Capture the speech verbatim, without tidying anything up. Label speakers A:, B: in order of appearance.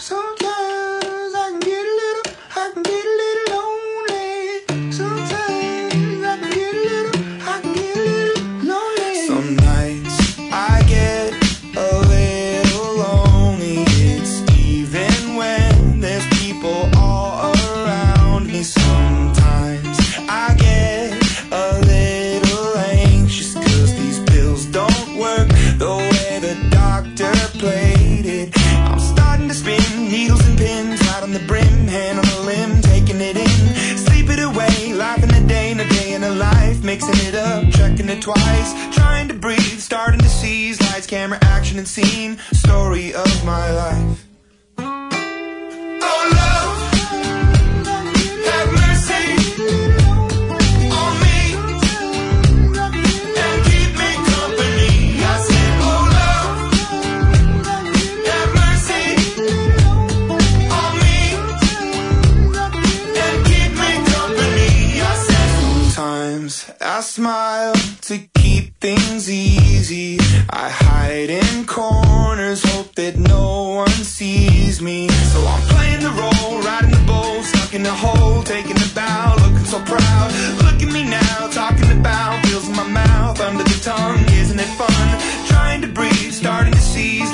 A: Sometimes I can get a little, I can get a little lonely. Sometimes I can get a little, I can get a little lonely. Some nights I get a little lonely. It's even when there's people all around me. Sometimes I get a little anxious 'cause these pills don't work the way the doctor played it. I'm starting to spin needles and pins right on the brim, hand on the limb, taking it in, sleep it away, life in a day and a day in a life, mixing it up, checking it twice, trying to breathe, starting to seize lights, camera, action and scene, story of my life. Oh love, have mercy on me and keep me company. I said, oh love, have mercy on me and keep me company. I said, sometimes I smile to keep things easy. I hide in corners, hope that no one sees me. So I'm playing the role, riding the bowl, stuck in the hole, taking the bow, looking so proud. Look at me now, talking about pills in my mouth, under the tongue, isn't it fun? Trying to breathe, starting to seize